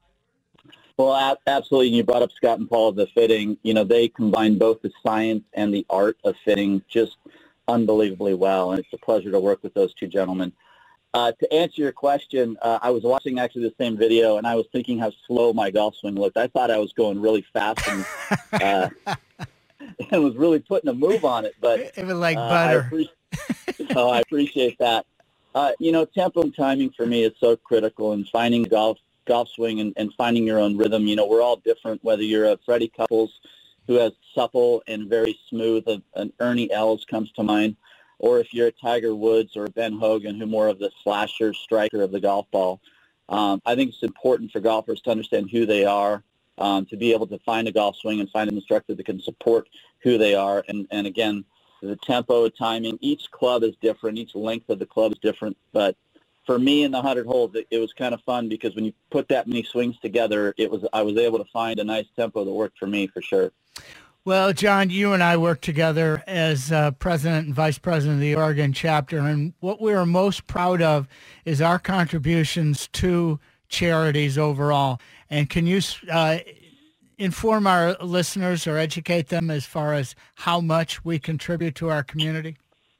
Well, absolutely. You brought up Scott and Paul, the fitting. You know, they combine both the science and the art of fitting just unbelievably well, and it's a pleasure to work with those two gentlemen. Uh, to answer your question, uh, I was watching actually the same video, and I was thinking how slow my golf swing looked. I thought I was going really fast and, uh, and was really putting a move on it. But it was like uh, butter. I appreciate, oh, I appreciate that. Uh, you know, tempo and timing for me is so critical in finding golf golf swing and, and finding your own rhythm. You know, we're all different, whether you're a Freddie Couples who has supple and very smooth, an Ernie Els comes to mind, or if you're a Tiger Woods or a Ben Hogan, who more of the slasher striker of the golf ball. Um, I think it's important for golfers to understand who they are, um, to be able to find a golf swing and find an instructor that can support who they are. And, and again, the tempo, timing. Each club is different. Each length of the club is different. But for me in the hundred holes, it, it was kind of fun because when you put that many swings together, it was I was able to find a nice tempo that worked for me for sure. Well, John, you and I worked together as uh, president and vice president of the Oregon chapter, and what we are most proud of is our contributions to charities overall. And can you uh, inform our listeners or educate them as far as how much we contribute to our community?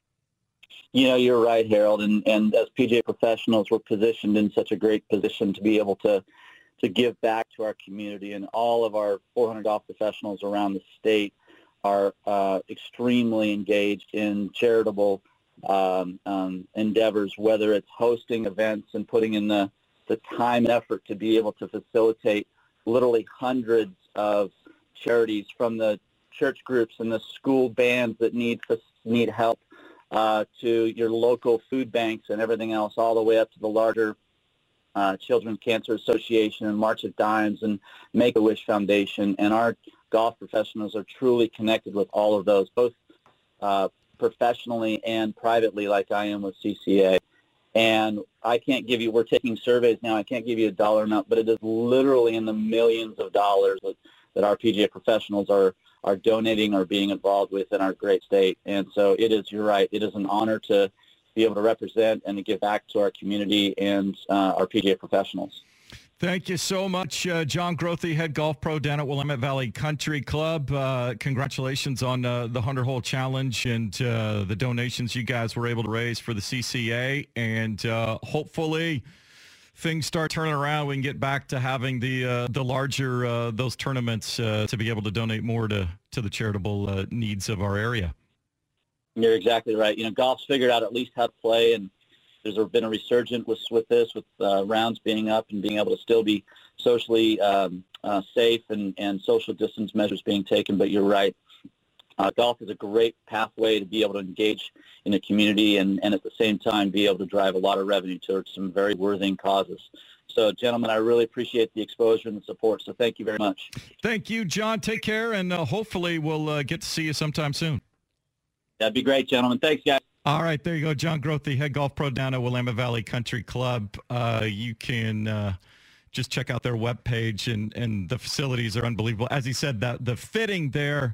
You know, you're right, Harold, and, and as P G A professionals, we're positioned in such a great position to be able to to give back to our community, and all of our four hundred golf professionals around the state are uh, extremely engaged in charitable um, um, endeavors, whether it's hosting events and putting in the, the time and effort to be able to facilitate literally hundreds of charities, from the church groups and the school bands that need need help uh, to your local food banks and everything else, all the way up to the larger Uh, Children's Cancer Association and March of Dimes and Make-A-Wish Foundation. And our golf professionals are truly connected with all of those, both uh, professionally and privately, like I am with C C A. And I can't give you, we're taking surveys now, I can't give you a dollar amount, but it is literally in the millions of dollars that, that our P G A professionals are, are donating or being involved with in our great state. And so it is, you're right, it is an honor to be able to represent and to give back to our community and uh, our P G A professionals. Thank you so much, uh, John Grothe, head golf pro down at Willamette Valley Country Club. Uh, congratulations on uh, the hundred hole challenge and uh, the donations you guys were able to raise for the C C A. And uh, hopefully things start turning around. We can get back to having the uh, the larger uh, those tournaments uh, to be able to donate more to, to the charitable uh, needs of our area. You're exactly right. You know, golf's figured out at least how to play, and there's been a resurgence with with this, with uh, rounds being up and being able to still be socially um, uh, safe and, and social distance measures being taken. But you're right. Uh, golf is a great pathway to be able to engage in a community and, and at the same time be able to drive a lot of revenue towards some very worthy causes. So, gentlemen, I really appreciate the exposure and the support. So thank you very much. Thank you, John. Take care, and uh, hopefully we'll uh, get to see you sometime soon. That'd be great, gentlemen. Thanks, guys. All right, there you go. John Grothe, head golf pro down at Willamette Valley Country Club. Uh, you can uh, just check out their webpage, and, and the facilities are unbelievable. As he said, that the fitting there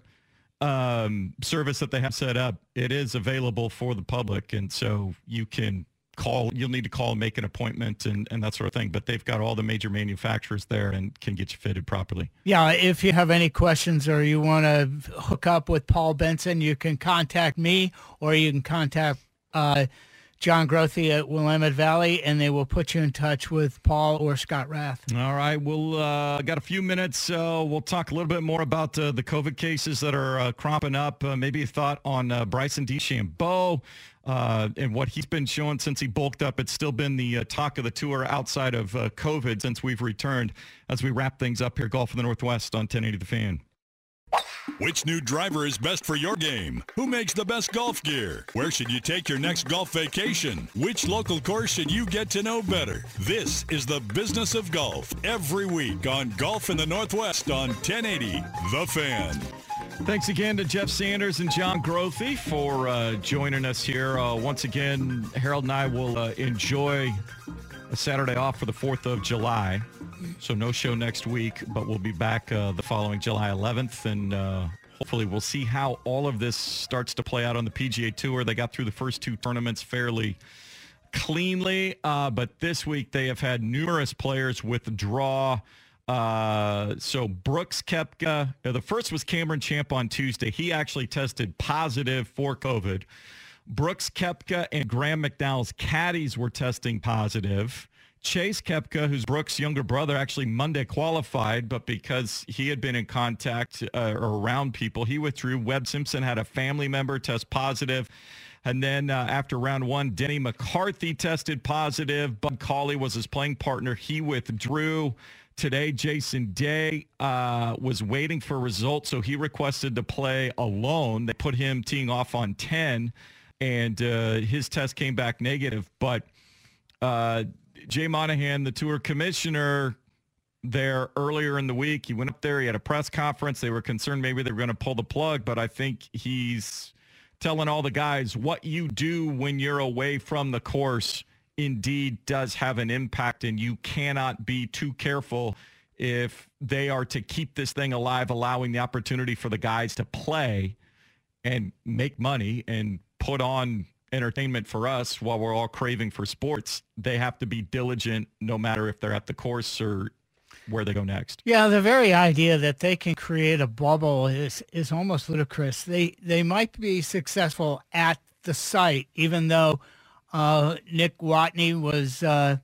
um, service that they have set up, it is available for the public, and so you can call. You'll need to call and make an appointment and, and that sort of thing, but they've got all the major manufacturers there and can get you fitted properly. Yeah, if you have any questions or you want to hook up with Paul Benson, you can contact me or you can contact uh, John Grothe at Willamette Valley, and they will put you in touch with Paul or Scott Rath. All right, we'll uh, got a few minutes. Uh, we'll talk a little bit more about uh, the COVID cases that are uh, cropping up. Uh, maybe a thought on uh, Bryson DeChambeau. Uh, and what he's been showing since he bulked up. It's still been the uh, talk of the tour outside of uh, COVID since we've returned, as we wrap things up here. Golf in the Northwest on ten eighty The Fan. Which new driver is best for your game? Who makes the best golf gear? Where should you take your next golf vacation? Which local course should you get to know better? This is the business of golf every week on Golf in the Northwest on ten eighty The Fan. Thanks again to Jeff Sanders and John Grothe for uh, joining us here. Uh, once again, Harold and I will uh, enjoy a Saturday off for the fourth of July. So no show next week, but we'll be back uh, the following July eleventh. And uh, hopefully we'll see how all of this starts to play out on the P G A Tour. They got through the first two tournaments fairly cleanly. Uh, but this week they have had numerous players withdraw. Uh, so Brooks Koepka, uh, the first was Cameron Champ on Tuesday. He actually tested positive for COVID. Brooks Koepka and Graham McDowell's caddies were testing positive. Chase Koepka, who's Brooks' younger brother, actually Monday qualified, but because he had been in contact uh, or around people, he withdrew. Webb Simpson had a family member test positive. And then uh, after round one, Denny McCarthy tested positive. Bud Cauley was his playing partner. He withdrew. Today, Jason Day uh, was waiting for results, so he requested to play alone. They put him teeing off on ten, and uh, his test came back negative. But uh, Jay Monahan, the tour commissioner, there earlier in the week, he went up there. He had a press conference. They were concerned maybe they were going to pull the plug, but I think he's telling all the guys what you do when you're away from the course indeed does have an impact, and you cannot be too careful if they are to keep this thing alive, allowing the opportunity for the guys to play and make money and put on entertainment for us while we're all craving for sports. They have to be diligent no matter if they're at the course or where they go next. Yeah, the very idea that they can create a bubble is is almost ludicrous. They they might be successful at the site, even though uh, Nick Watney was uh,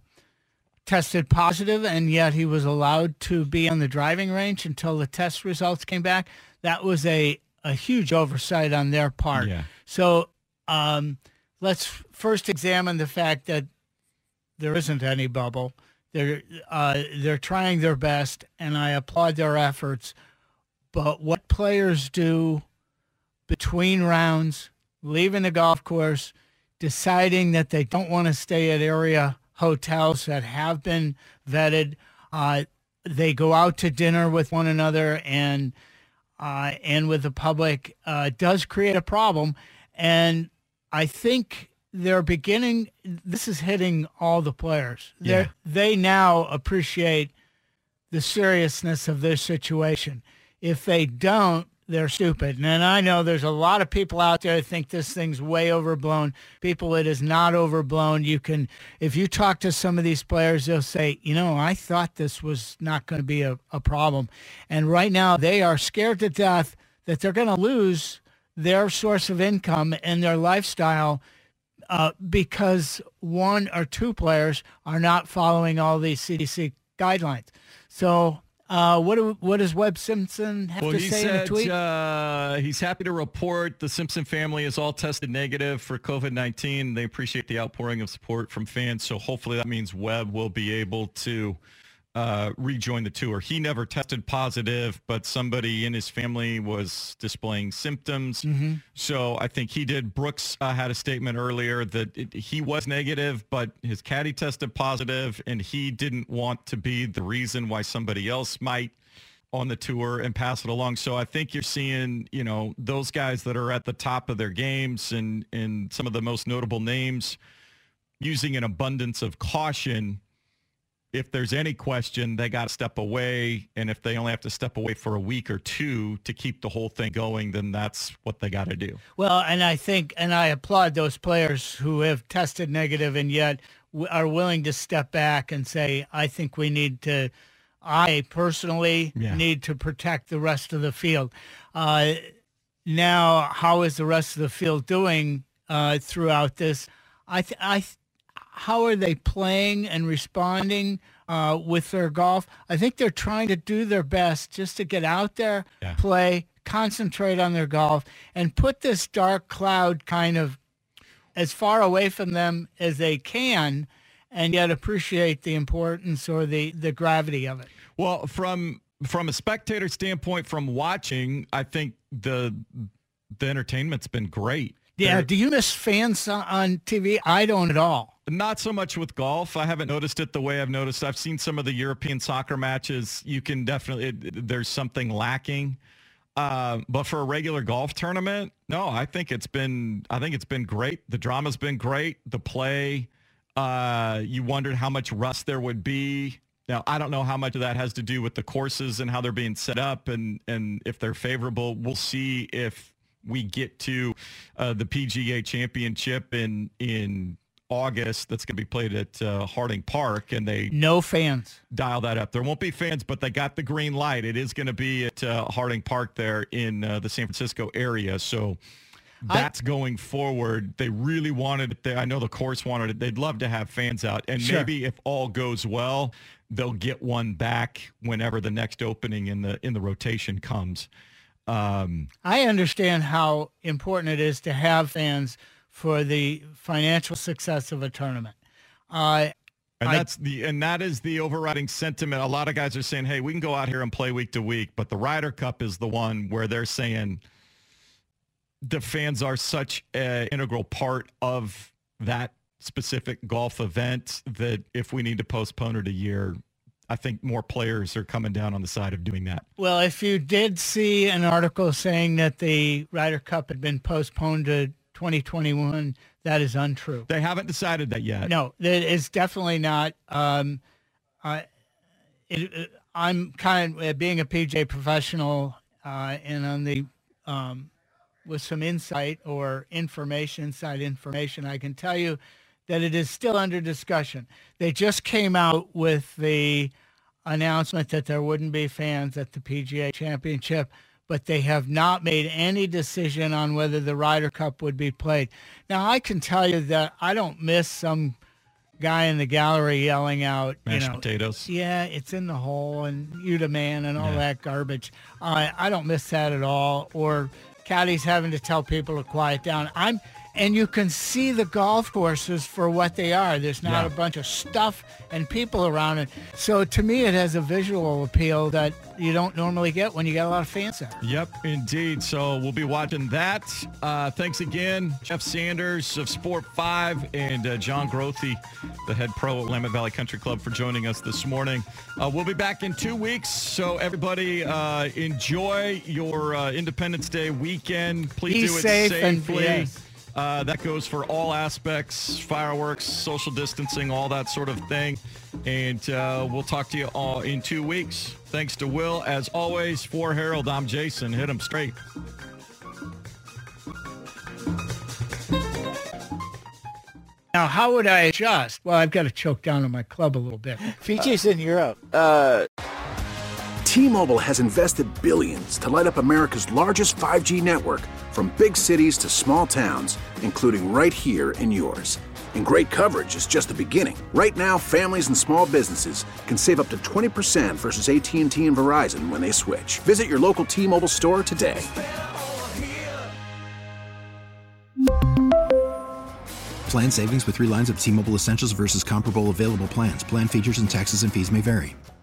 tested positive, and yet he was allowed to be on the driving range until the test results came back. That was a, a huge oversight on their part. Yeah. So um, let's first examine the fact that there isn't any bubble. They're uh, they're trying their best, and I applaud their efforts. But what players do between rounds, leaving the golf course, deciding that they don't want to stay at area hotels that have been vetted, uh, they go out to dinner with one another and uh, and with the public, uh, does create a problem. And I think they're beginning, this is hitting all the players. Yeah. They now appreciate the seriousness of their situation. If they don't, they're stupid. And I know there's a lot of people out there that think this thing's way overblown. People, it is not overblown. You can, if you talk to some of these players, they'll say, you know, I thought this was not going to be a, a problem. And right now they are scared to death that they're going to lose their source of income and their lifestyle Uh, because one or two players are not following all these C D C guidelines. So uh, what do, what does Webb Simpson have well, to he say said, in a tweet? Uh, he's happy to report the Simpson family is all tested negative for COVID nineteen. They appreciate the outpouring of support from fans. So hopefully that means Webb will be able to uh, rejoin the tour. He never tested positive, but somebody in his family was displaying symptoms. Mm-hmm. So I think he did. Brooks uh, had a statement earlier that it, he was negative, but his caddy tested positive, and he didn't want to be the reason why somebody else might on the tour and pass it along. So I think you're seeing, you know, those guys that are at the top of their games and, and some of the most notable names using an abundance of caution. If there's any question, they got to step away. And if they only have to step away for a week or two to keep the whole thing going, then that's what they got to do. Well, and I think, and I applaud those players who have tested negative and yet w- are willing to step back and say, I think we need to, I personally Yeah. need to protect the rest of the field. Uh, now, how is the rest of the field doing uh, throughout this? I, th- I, th- how are they playing and responding uh, with their golf? I think they're trying to do their best just to get out there, Yeah. play, concentrate on their golf, and put this dark cloud kind of as far away from them as they can, and yet appreciate the importance or the, the gravity of it. Well, from from a spectator standpoint, from watching, I think the the entertainment's been great. Yeah, They're- do you miss fans on- on T V? I don't at all. Not so much with golf. I haven't noticed it the way I've noticed. I've seen some of the European soccer matches. You can definitely, it, there's something lacking. Uh, but for a regular golf tournament, no, I think it's been, I think it's been great. The drama's been great. The play, uh, you wondered how much rust there would be. Now, I don't know how much of that has to do with the courses and how they're being set up and, and if they're favorable. We'll see if we get to uh, the P G A Championship in, in August. That's going to be played at uh, Harding Park, and they No fans. dial that up. There won't be fans, but they got the green light. It is going to be at uh, Harding Park there in uh, the San Francisco area. So that's I, going forward. They really wanted it there. I know the course wanted it. They'd love to have fans out. And sure. maybe if all goes well, they'll get one back whenever the next opening in the in the rotation comes. Um, I understand how important it is to have fans for the financial success of a tournament. Uh, and I, that's the and that is the overriding sentiment. A lot of guys are saying, "Hey, we can go out here and play week to week," but the Ryder Cup is the one where they're saying the fans are such an integral part of that specific golf event that if we need to postpone it a year, I think more players are coming down on the side of doing that. Well, if you did see an article saying that the Ryder Cup had been postponed to twenty twenty-one, that is untrue. They haven't decided that yet. No, it is definitely not. Um, I, it, I'm kind of being a P G A professional uh, and on the um, with some insight or information, inside information, I can tell you that it is still under discussion. They just came out with the announcement that there wouldn't be fans at the P G A Championship, but they have not made any decision on whether the Ryder Cup would be played. Now, I can tell you that I don't miss some guy in the gallery yelling out, mashed you know, potatoes. Yeah, it's in the hole and you the man and all Yeah. that garbage. I I don't miss that at all. Or caddies having to tell people to quiet down. I'm and you can see the golf courses for what they are. There's not Yeah. a bunch of stuff and people around it. So to me, it has a visual appeal that you don't normally get when you get a lot of fans there. Yep, indeed. So we'll be watching that. Uh, thanks again, Jeff Sanders of Sport five and uh, John Grothe, the head pro at Willamette Valley Country Club, for joining us this morning. Uh, we'll be back in two weeks. So everybody uh, enjoy your uh, Independence Day weekend. Please Be do it safe and- safely. yes. Uh, that goes for all aspects, fireworks, social distancing, all that sort of thing. And uh, we'll talk to you all in two weeks. Thanks to Will. As always, for Harold, I'm Jason. Hit him straight. Now, how would I adjust? Well, I've got to choke down on my club a little bit. Fiji's in Europe. Uh... T-Mobile has invested billions to light up America's largest five G network, from big cities to small towns, including right here in yours. And great coverage is just the beginning. Right now, families and small businesses can save up to twenty percent versus A T and T and Verizon when they switch. Visit your local T-Mobile store today. Plan savings with three lines of T-Mobile Essentials versus comparable available plans. Plan features and taxes and fees may vary.